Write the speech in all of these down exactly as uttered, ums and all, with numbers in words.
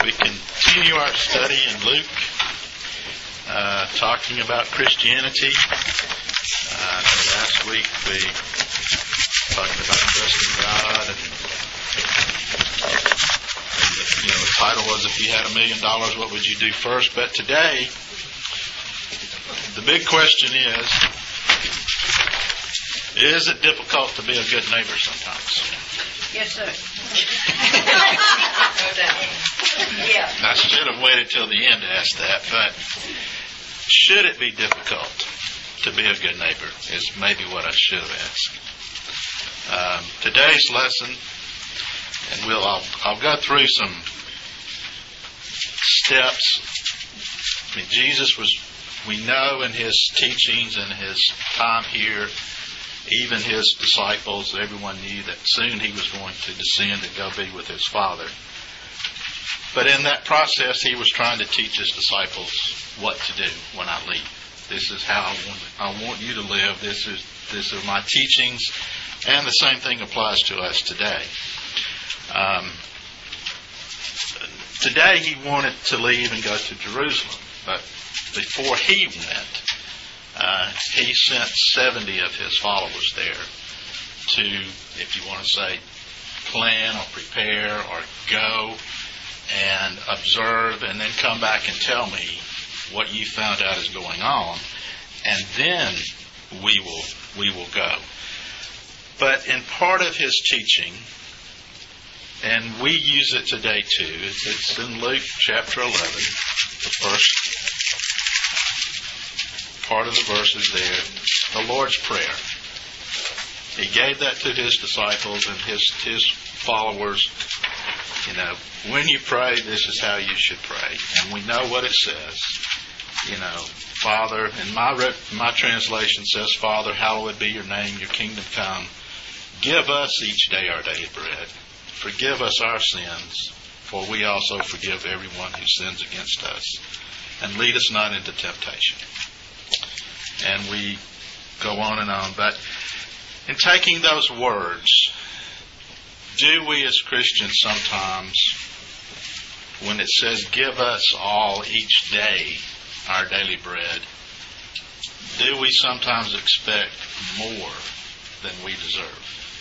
We continue our study in Luke, uh, talking about Christianity. Uh, last week we talked about trusting God, and, and the, you know, the title was "If you had a million dollars, what would you do first?" But today, the big question is: Is it difficult to be a good neighbor sometimes? Yes, sir. No doubt. Yeah. I should have waited till the end to ask that, but should it be difficult to be a good neighbor is maybe what I should have asked. Um, today's lesson, and we'll I'll, I'll go through some steps. I mean, Jesus was, we know in his teachings and his time here, even his disciples, everyone knew that soon he was going to descend and go be with his Father. But in that process, he was trying to teach his disciples what to do when I leave. This is how I want, I want you to live. This is this are my teachings, and the same thing applies to us today. Um, today, he wanted to leave and go to Jerusalem, but before he went, Uh, he sent seventy of his followers there to, if you want to say, plan or prepare or go and observe and then come back and tell me what you found out is going on, and then we will we will go. But in part of his teaching, and we use it today too, it's in Luke chapter eleven, the first part of the verses there, the Lord's Prayer. He gave that to his disciples and his his followers. You know, when you pray, this is how you should pray. And we know what it says. You know, Father, and my my translation says, Father, hallowed be your name, your kingdom come. Give us each day our daily bread. Forgive us our sins, for we also forgive everyone who sins against us. And lead us not into temptation. And we go on and on. But in taking those words, do we as Christians sometimes, when it says, give us all each day our daily bread, do we sometimes expect more than we deserve?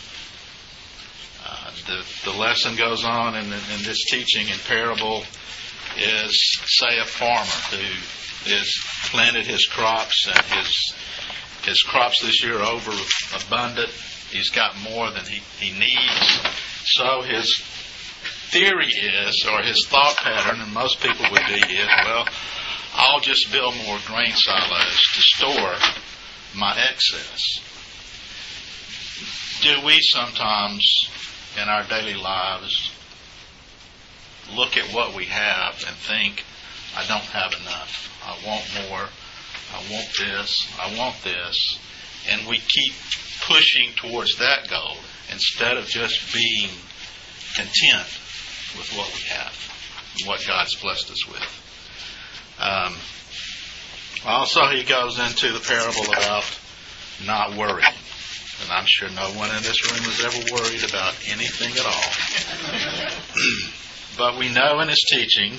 Uh, the, the lesson goes on in, in this teaching and parable is, say, a farmer who is planted his crops, and his his crops this year are over abundant. He's got more than he, he needs. So his theory is, or his thought pattern, and most people would be, is, well, I'll just build more grain silos to store my excess. Do we sometimes in our daily lives look at what we have and think, I don't have enough. I want more. I want this. I want this. And we keep pushing towards that goal instead of just being content with what we have and what God's blessed us with. Um, also, he goes into the parable about not worrying. And I'm sure no one in this room has ever worried about anything at all. But we know in his teachings,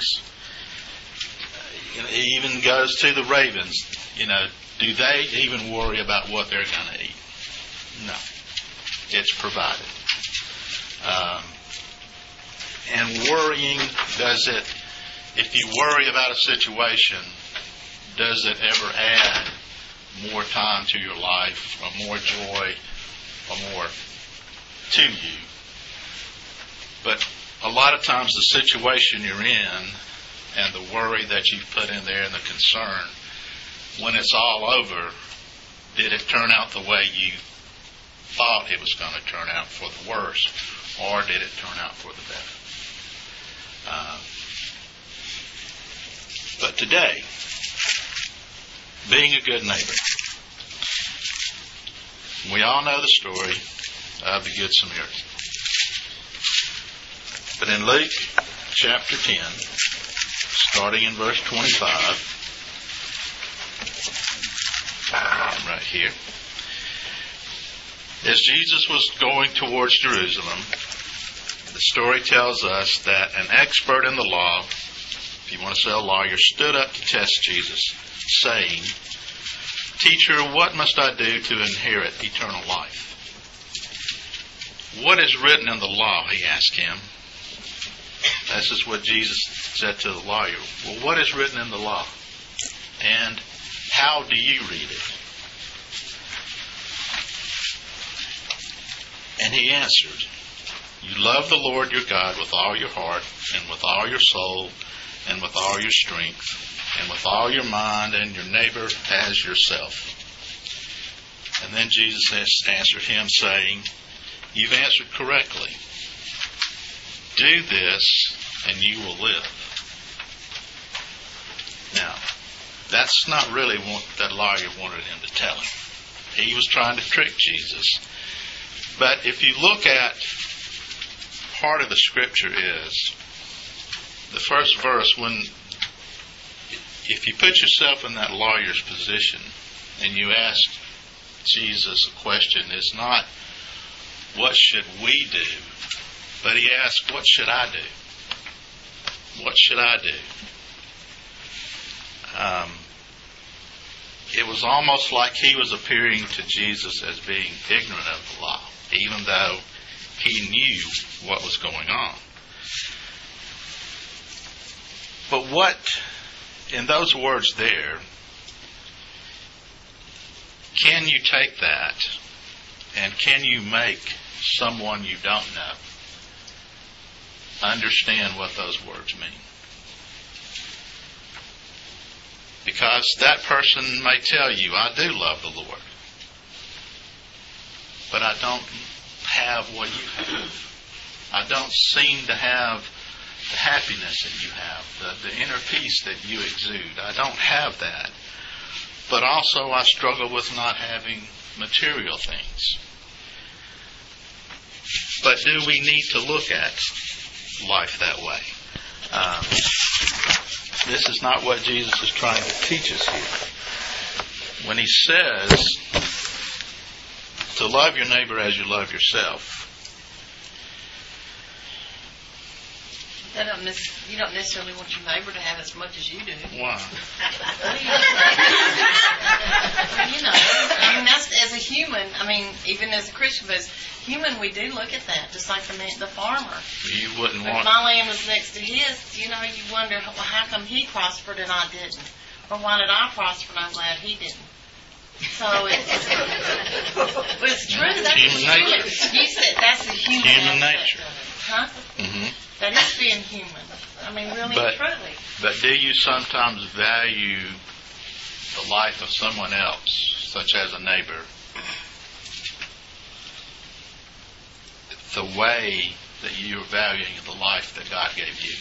he even goes to the ravens. You know, do they even worry about what they're going to eat? No. It's provided. Um, and worrying, does it, if you worry about a situation, does it ever add more time to your life, or more joy, or more to you? But a lot of times the situation you're in and the worry that you've put in there and the concern, when it's all over, did it turn out the way you thought it was going to turn out, for the worse, or did it turn out for the better? Uh, but today, being a good neighbor, we all know the story of the Good Samaritan. But in Luke chapter ten, starting in verse twenty-five, right here, as Jesus was going towards Jerusalem, the story tells us that an expert in the law, if you want to say a lawyer, stood up to test Jesus, saying, "Teacher, what must I do to inherit eternal life?" "What is written in the law?" he asked him. This is what Jesus said to the lawyer. "Well, what is written in the law? And how do you read it?" And he answered, "You love the Lord your God with all your heart, and with all your soul, and with all your strength, and with all your mind, and your neighbor as yourself." And then Jesus answered him, saying, "You've answered correctly. Do this, and you will live." Now, that's not really what that lawyer wanted him to tell him. He was trying to trick Jesus. But if you look at part of the scripture is the first verse, when if you put yourself in that lawyer's position and you ask Jesus a question, it's not what should we do, but he asked, what should I do? What should I do? Um, it was almost like he was appearing to Jesus as being ignorant of the law, even though he knew what was going on. But what, in those words there, can you take that and can you make someone you don't know understand what those words mean? Because that person may tell you, "I do love the Lord, but I don't have what you have. I don't seem to have the happiness that you have, the, the inner peace that you exude. I don't have that. But also I struggle with not having material things." But do we need to look at life that way? Um, this is not what Jesus is trying to teach us here. When he says to love your neighbor as you love yourself, That don't nec- you don't necessarily want your neighbor to have as much as you do. why? You know, I mean, that's, as a human, I mean, even as a Christian, but as human, we do look at that, just like the man, the farmer. You wouldn't If want... my land was next to his, you know, you wonder, well, how come he prospered and I didn't? Or why did I prosper and I'm glad he didn't? So it's, but it's true. That's Human the human. nature. You said that's the human. Human aspect nature. of it. Huh? Mm-hmm. That is being human. I mean, really, But- truly. But do you sometimes value the life of someone else, such as a neighbor, the way that you are valuing the life that God gave you?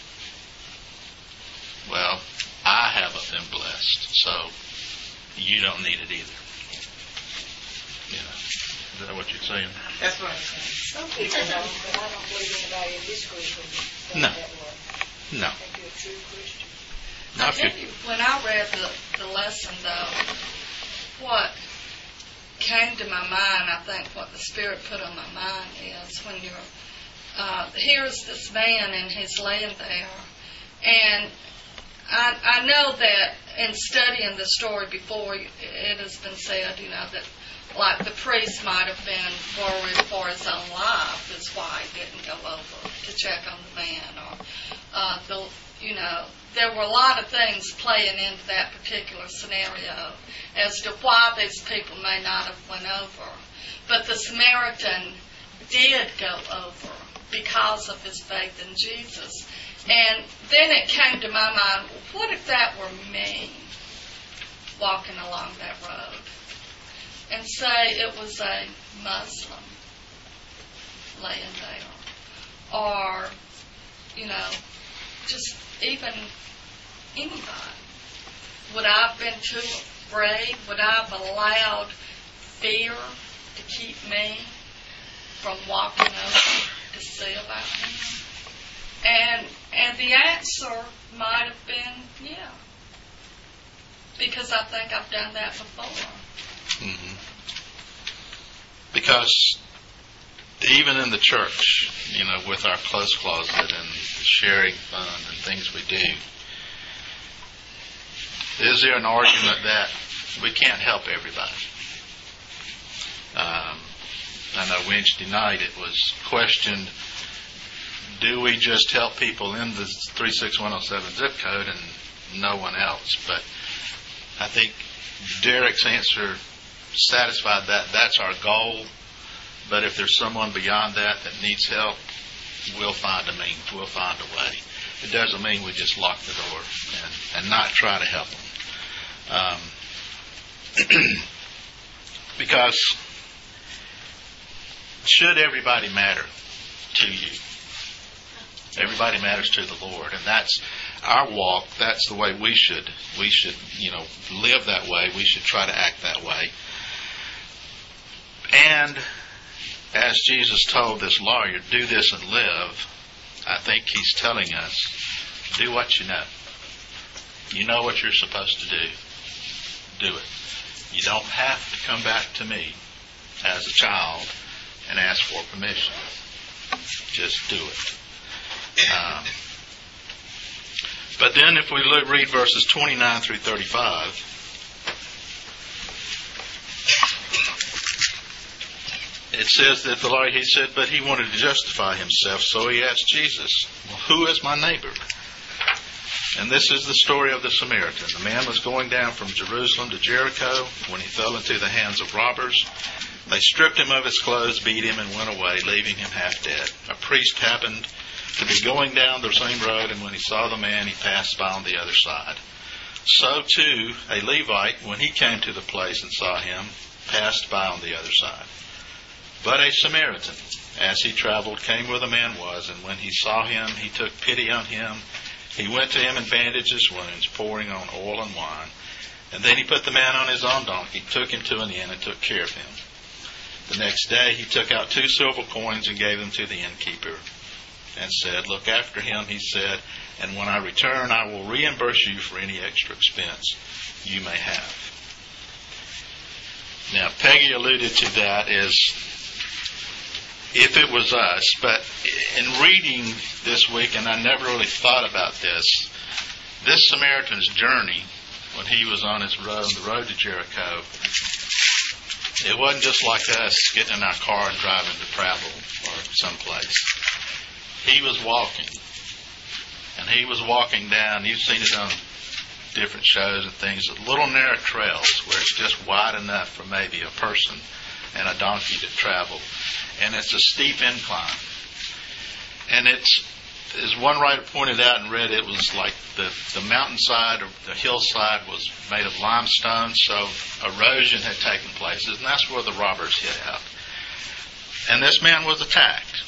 Well, I haven't been blessed, so you don't need it either. You know, is that what you're saying? That's what I'm saying. Some people don't, but I don't believe anybody in this group would think No. that way. No. I think you're a true Christian. Now, I if you, tell you, when I read the, the lesson, though, what came to my mind, I think what the Spirit put on my mind is when you're, uh, here's this man and he's laying there, and I, I know that in studying the story before, it has been said, you know, that like the priest might have been worried for his own life, is why he didn't go over to check on the man, or uh, the, you know, there were a lot of things playing into that particular scenario as to why these people may not have went over. But the Samaritan did go over because of his faith in Jesus. And then it came to my mind, what if that were me walking along that road? And say it was a Muslim laying there. Or, you know, just even anybody. Would I have been too afraid? Would I have allowed fear to keep me from walking over to see about him? And and the answer might have been, yeah. Because I think I've done that before. mm-hmm. Because even in the church, you know, with our clothes closet and sharing fund and things we do, is there an argument that we can't help everybody? Um, I know Wednesday night it was questioned, do we just help people in the three six one oh seven zip code and no one else? But I think Derek's answer satisfied that. That's our goal. But if there's someone beyond that that needs help, we'll find a means. We'll find a way. It doesn't mean we just lock the door and, and not try to help them. Um, because should everybody matter to you? Everybody matters to the Lord, and that's our walk. That's the way we should. We should, you know, live that way. We should try to act that way. And as Jesus told this lawyer, do this and live, I think he's telling us, do what you know. You know what you're supposed to do. Do it. You don't have to come back to me as a child and ask for permission. Just do it. Um, but then if we look, read verses twenty-nine through thirty-five, it says that the lawyer, he said, but he wanted to justify himself, so he asked Jesus, well, who is my neighbor? And this is the story of the Samaritan. The man was going down from Jerusalem to Jericho when he fell into the hands of robbers. They stripped him of his clothes, beat him, and went away, leaving him half dead. A priest happened to be going down the same road, and when he saw the man, he passed by on the other side. So, too, a Levite, when he came to the place and saw him, passed by on the other side. But a Samaritan, as he traveled, came where the man was, and when he saw him, he took pity on him. He went to him and bandaged his wounds, pouring on oil and wine. And then he put the man on his own donkey, took him to an inn, and took care of him. The next day he took out two silver coins and gave them to the innkeeper, and said, look after him, he said, and when I return, I will reimburse you for any extra expense you may have. Now, Peggy alluded to that as if it was us, but in reading this week, and I never really thought about this, this Samaritan's journey, when he was on his road, the road to Jericho, it wasn't just like us getting in our car and driving to travel or someplace. He was walking, and he was walking down, you've seen it on different shows and things, little narrow trails where it's just wide enough for maybe a person and a donkey to travel. And it's a steep incline. And it's, as one writer pointed out and read, it was like the, the mountainside or the hillside was made of limestone, so erosion had taken place, and that's where the robbers hid out. And this man was attacked.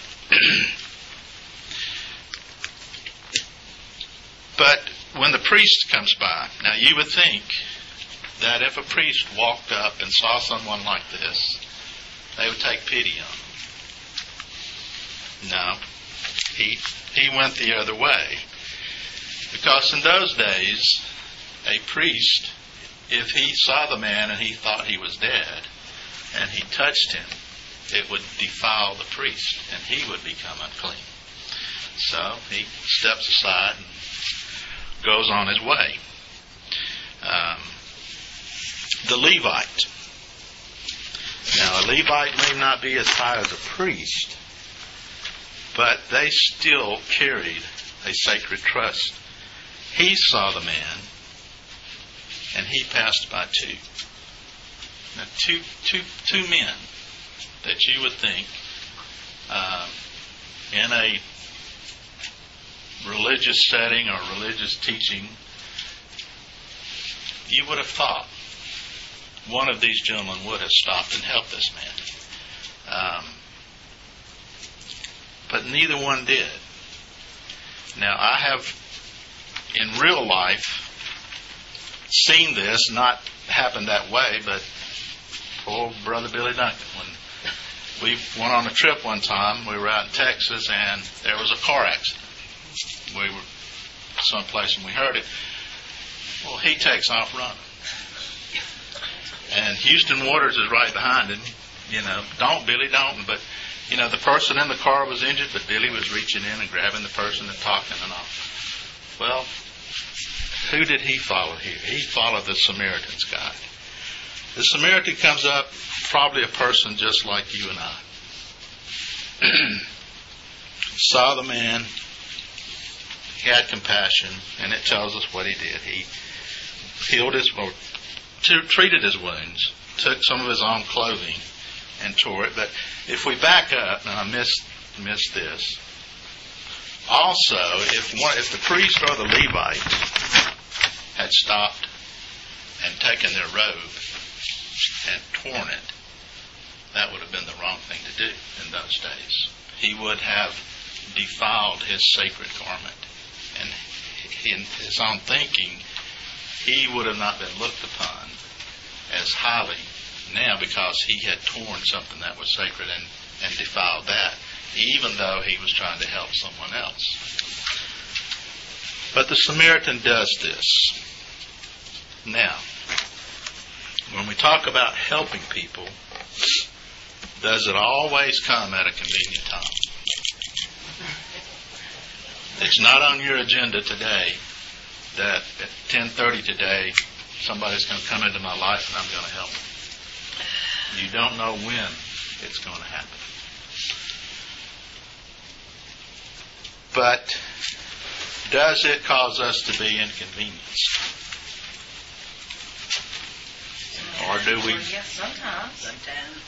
But when the priest comes by, now you would think that if a priest walked up and saw someone like this, they would take pity on him. No, he he went the other way. Because in those days, a priest, if he saw the man and he thought he was dead, and he touched him, it would defile the priest, and he would become unclean. So he steps aside and goes on his way. Um, the Levite. Now, a Levite may not be as high as a priest, but they still carried a sacred trust. He saw the man, and he passed by too. Now, two, two, two men that you would think um, in a religious setting or religious teaching, you would have thought one of these gentlemen would have stopped and helped this man. Um, but neither one did. Now, I have, in real life, seen this, not happen that way, but poor Brother Billy Duncan, when we went on a trip one time, we were out in Texas, and there was a car accident. We were someplace and we heard it. Well, he takes off running. And Houston Waters is right behind him. You know, don't, Billy, don't. But You know, the person in the car was injured, but Billy was reaching in and grabbing the person and talking and all. Well, who did he follow here? He followed the Samaritan's guide. The Samaritan comes up, probably a person just like you and I. Saw the man, he had compassion, and it tells us what he did. He healed his, or t- treated his wounds, took some of his own clothing and tore it. But if we back up, and I missed, missed this, also, if one, if the priest or the Levite had stopped and taken their robe and torn it, that would have been the wrong thing to do in those days. He would have defiled his sacred garment. And in his own thinking, he would have not been looked upon as highly now because he had torn something that was sacred and, and defiled that, even though he was trying to help someone else. But the Samaritan does this. Now, when we talk about helping people, does it always come at a convenient time? It's not on your agenda today that at ten thirty today somebody's going to come into my life and I'm going to help them. You don't know when it's going to happen. But does it cause us to be inconvenienced? Or do we? Yes, sometimes. Sometimes.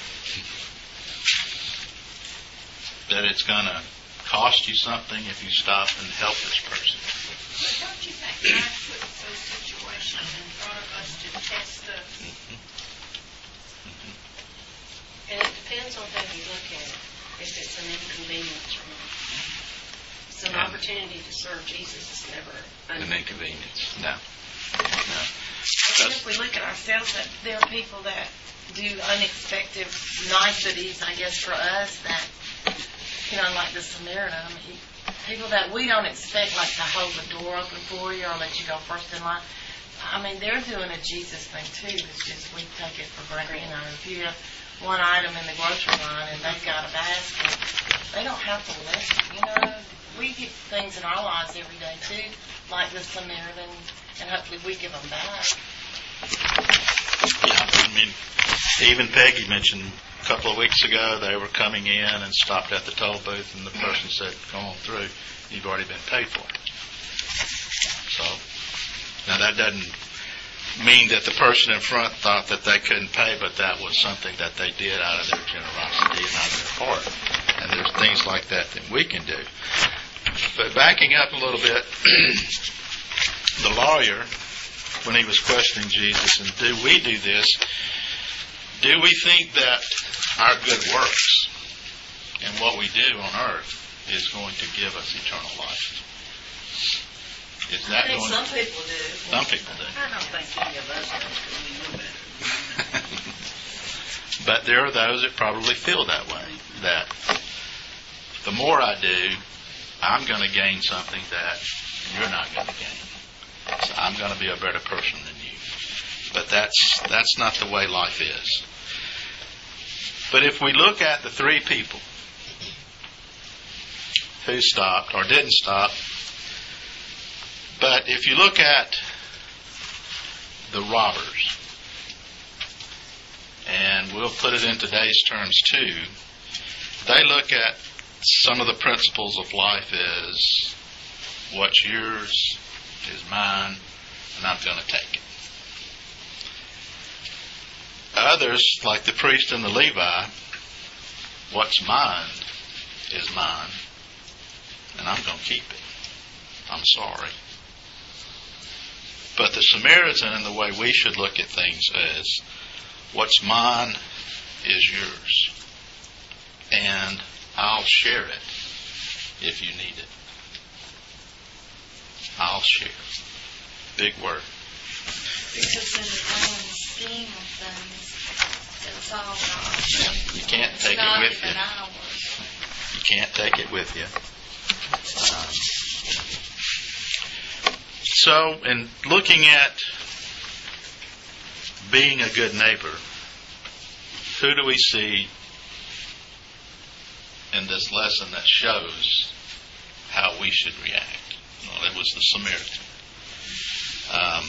That it's going to cost you something if you stop and help this person. But don't you think God puts those situations in front of us to test us? Mm-hmm. And it depends on how you look at it, if it's an inconvenience or not. It's an Yeah. opportunity to serve Jesus is never An inconvenience. No. No. And if we look at ourselves, that there are people that do unexpected niceties, I guess, for us that, you know, like the Samaritan, I mean, people that we don't expect, like to hold the door open for you or let you go first in line. I mean, they're doing a Jesus thing too. It's just we take it for granted. You know, if you have one item in the grocery line and they've got a basket, they don't have to listen. You know, we get things in our lives every day too, like the Samaritan, and hopefully we give them back. Yeah, I mean, even Peggy mentioned a couple of weeks ago they were coming in and stopped at the toll booth and the person said, go on through, you've already been paid for. So, now that doesn't mean that the person in front thought that they couldn't pay, but that was something that they did out of their generosity and out of their heart. And there's things like that that we can do. But backing up a little bit, the lawyer, when he was questioning Jesus, and do we do this, do we think that our good works and what we do on earth is going to give us eternal life? Is that I think going some people do. Some people do. I don't think any of us do because we know better. But there are those that probably feel that way, that the more I do, I'm going to gain something that you're not going to gain. So I'm going to be a better person than you. But that's that's not the way life is. But if we look at the three people who stopped or didn't stop, but if you look at the robbers, and we'll put it in today's terms too, they look at some of the principles of life as what's yours is mine, and I'm going to take it. Others, like the priest and the Levi, what's mine is mine, and I'm going to keep it. I'm sorry. But the Samaritan, and the way we should look at things, is what's mine is yours, and I'll share it if you need it. I'll share. Big word. Because in the grand scheme of things, it's all God. Yeah, you can't take it's not it with even you. ours. You can't take it with you. Um, so, in looking at being a good neighbor, who do we see in this lesson that shows how we should react? Well, it was the Samaritan. Um,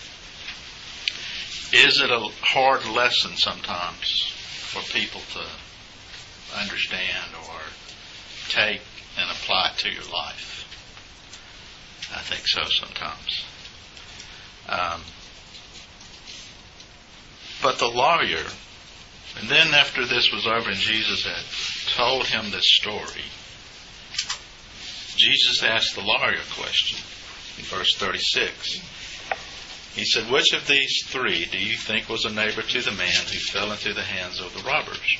is it a hard lesson sometimes for people to understand or take and apply to your life? I think so sometimes. Um, but the lawyer, and then after this was over and Jesus had told him this story, Jesus asked the lawyer a question in verse thirty-six. He said, which of these three do you think was a neighbor to the man who fell into the hands of the robbers?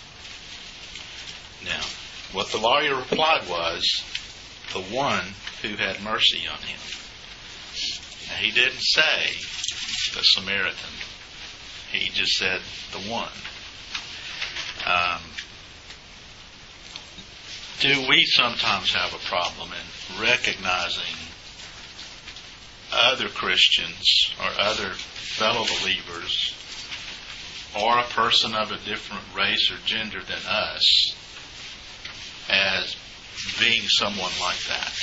Now, what the lawyer replied was, the one who had mercy on him. Now, he didn't say the Samaritan. He just said the one. Um, do we sometimes have a problem in recognizing other Christians or other fellow believers or a person of a different race or gender than us as being someone like that?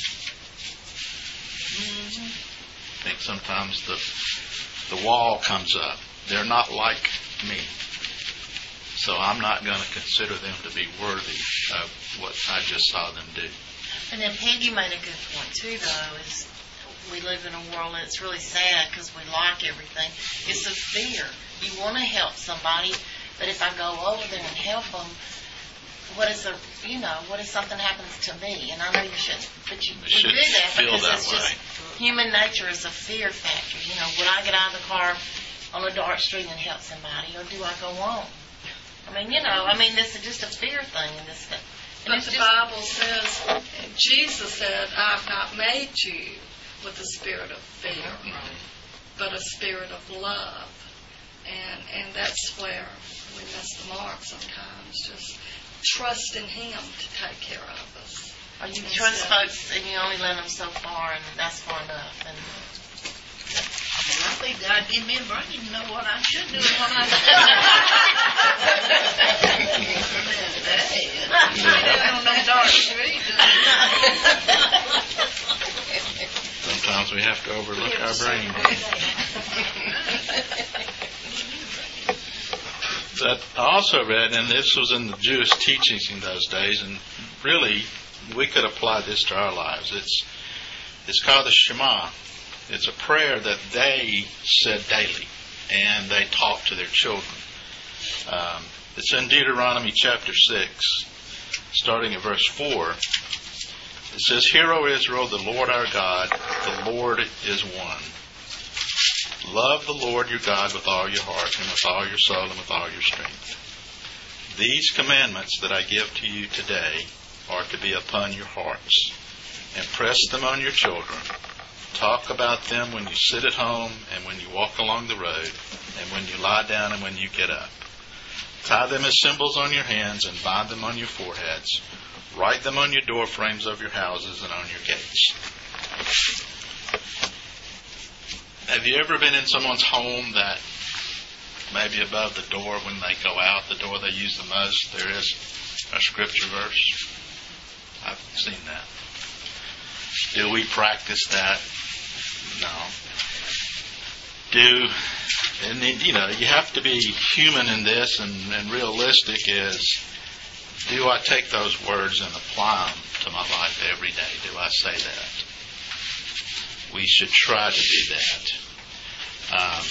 Mm-hmm. I think sometimes the the wall comes up. They're not like me, so I'm not going to consider them to be worthy of what I just saw them do. And then Peggy made a good point too, though, is we live in a world that's really sad because we like everything. It's a fear. You want to help somebody, but if I go over there and help them, what is the, you know, what if something happens to me? And I know you shouldn't, but you, We we shouldn't do that feel because that it's way. just human nature is a fear factor. You know, would I get out of the car on a dark street and help somebody, or do I go on? I mean, you know, I mean, this is just a fear thing in this thing. And But it's the just, Bible says, Jesus said, I've not made you with a spirit of fear, but a spirit of love. And and that's where we miss the mark sometimes. Just trust in Him to take care of us. or you trust folks and you only let them so far, and that's far enough. And I think God give me a brain to know what I should do and what I shouldn't. I don't know dark street. Sometimes we have to overlook our brain. But I also read, and this was in the Jewish teachings in those days, and really we could apply this to our lives. It's it's called the Shema. It's a prayer that they said daily, and they taught to their children. Um, it's in Deuteronomy chapter six, starting at verse four. It says, Hear, O Israel, the Lord our God, the Lord is one. Love the Lord your God with all your heart, and with all your soul, and with all your strength. These commandments that I give to you today are to be upon your hearts. Impress them on your children. Talk about them when you sit at home, and when you walk along the road, and when you lie down, and when you get up. Tie them as symbols on your hands, and bind them on your foreheads. Write them on your door frames of your houses and on your gates. Have you ever been in someone's home that maybe above the door when they go out, the door they use the most, there is a scripture verse? I've seen that. Do we practice that? No. Do, and then, you know, you have to be human in this and, and realistic is, do I take those words and apply them to my life every day? Do I say that? We should try to do that. Um,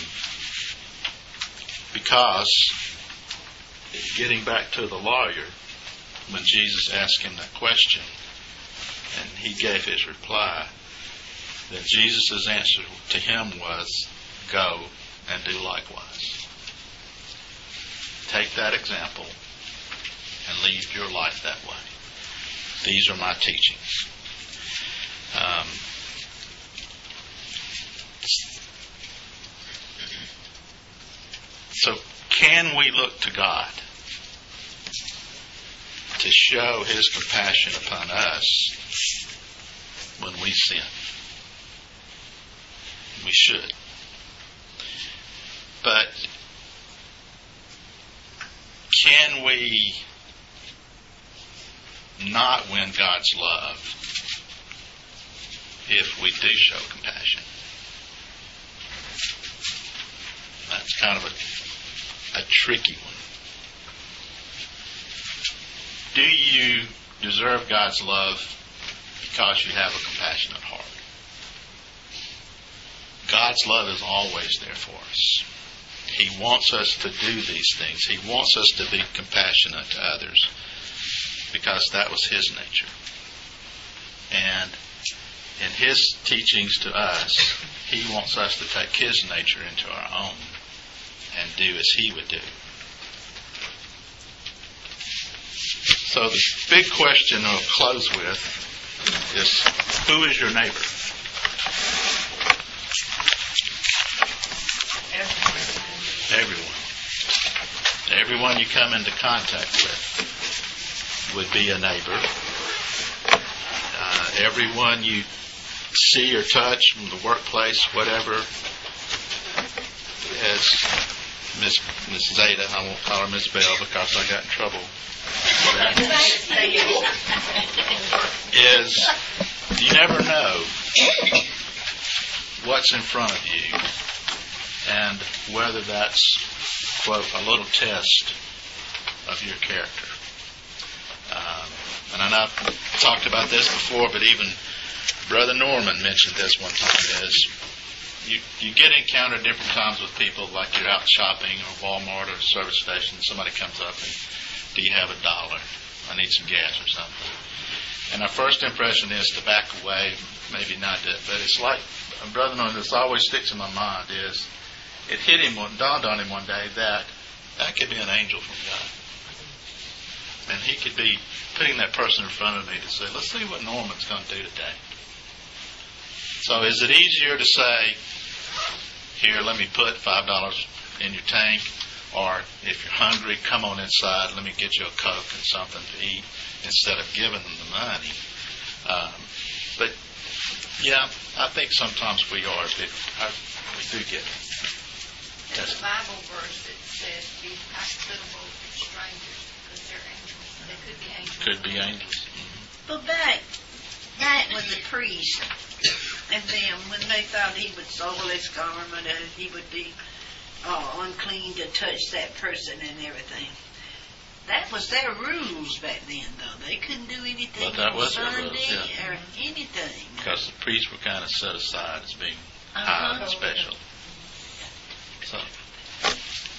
because, getting back to the lawyer, when Jesus asked him that question, and he gave his reply, then Jesus' answer to him was, go and do likewise. Take that example and lead your life that way. These are my teachings. Um, so can we look to God to show His compassion upon us when we sin? We should. But can we not win God's love if we do show compassion. That's kind of a, a tricky one. Do you deserve God's love because you have a compassionate heart? God's love is always there for us. He wants us to do these things. He wants us to be compassionate to others because that was His nature. And in His teachings to us, He wants us to take His nature into our own and do as He would do. So the big question I'll close with is, who is your neighbor? Everyone. Everyone you come into contact with would be a neighbor. Uh, everyone you see or touch from the workplace, whatever, as Miss Miss Zeta, I won't call her Miss Bell because I got in trouble for that, is you never know what's in front of you and whether that's, quote, a little test of your character. Um, and I know I've talked about this before, but even Brother Norman mentioned this one time, is you, you get encountered different times with people, like you're out shopping or Walmart or a service station, somebody comes up and, do you have a dollar? I need some gas or something. And our first impression is to back away, maybe not do it, but it's like, Brother Norman, this always sticks in my mind is, it hit him, dawned on him one day that that could be an angel from God. And he could be putting that person in front of me to say, let's see what Norman's going to do today. So is it easier to say, here, let me put five dollars in your tank, or if you're hungry, come on inside, let me get you a Coke and something to eat, instead of giving them the money? Um, but, yeah, I think sometimes we are. But I, we do get it. There's a Bible verse that says, be hospitable to strangers because they're angels. They could be angels. Could be angels. But back, back with the priest and them, when they thought he would soil his garment and he would be uh, unclean to touch that person and everything. That was their rules back then, though. They couldn't do anything But that on was their Sunday rules, yeah. or anything. Because the priests were kind of set aside as being Uh-huh. high and special. So